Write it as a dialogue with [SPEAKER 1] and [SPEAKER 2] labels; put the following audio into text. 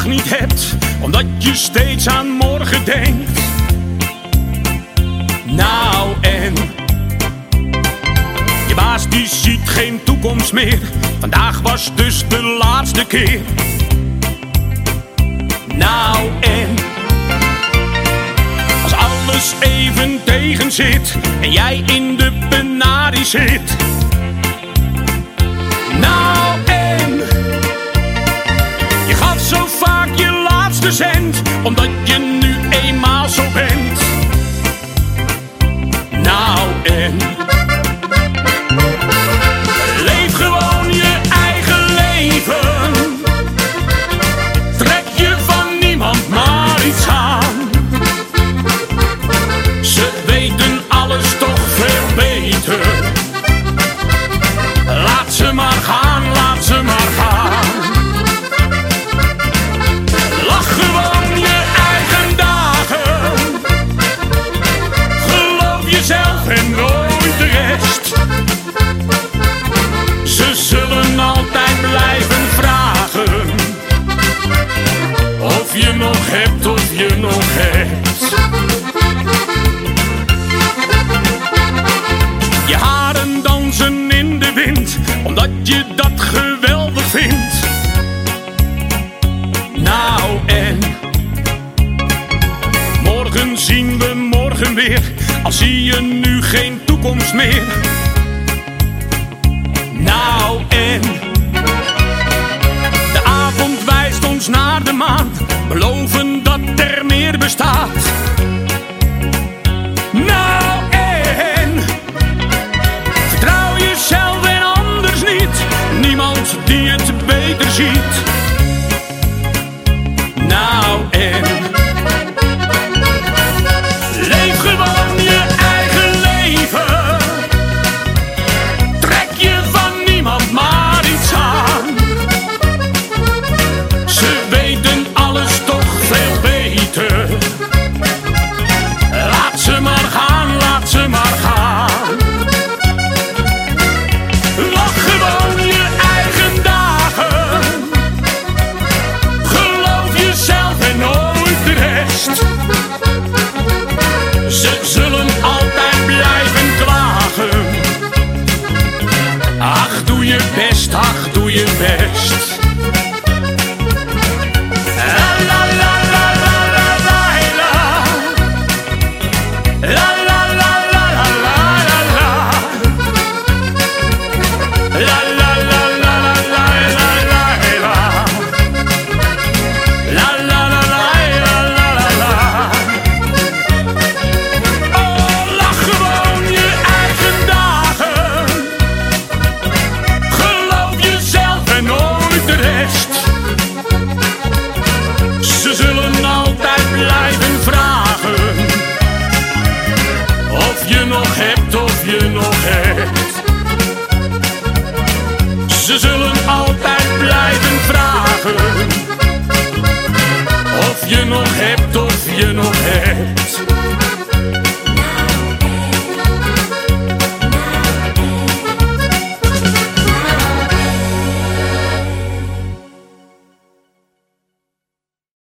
[SPEAKER 1] vandaag niet hebt, omdat je steeds aan morgen denkt. Nou en je baas die ziet geen toekomst meer, vandaag was dus de laatste keer. Nou en als alles even tegen zit en jij in de penarie zit. Nou en je gaf zo vaak je laatste cent, omdat je nu eenmaal zo bent. Nou en leef gewoon je eigen leven, trek je van niemand maar iets aan. Ze weten alles toch veel beter, laat ze maar gaan, laat ze maar gaan. Lach gewoon je eigen dagen, geloof jezelf en nooit de rest. Ze zullen altijd blijven vragen of je nog hebt, of je nog hebt. Je haren dansen in de wind, omdat je dat geweldig vindt. Nou en morgen zien we morgen weer, al zie je nu geen toekomst meer. Nou en de avond wijst ons naar de maan, beloven dat er meer bestaat. Nou en vertrouw jezelf en anders niet, niemand die het beter ziet. Nou en leef gewoon je eigen leven, trek je van niemand maar iets aan. Ze weten alles toch veel beter, laat ze maar gaan, laat ze maar gaan. Lach gewoon je eigen dagen, geloof jezelf en nooit de rest. Ze zullen altijd blijven klagen, ach doe je best, ach doe je best. Ze zullen altijd blijven vragen of je nog hebt, of je nog hebt. Ze zullen altijd blijven vragen of je nog hebt, of je nog hebt.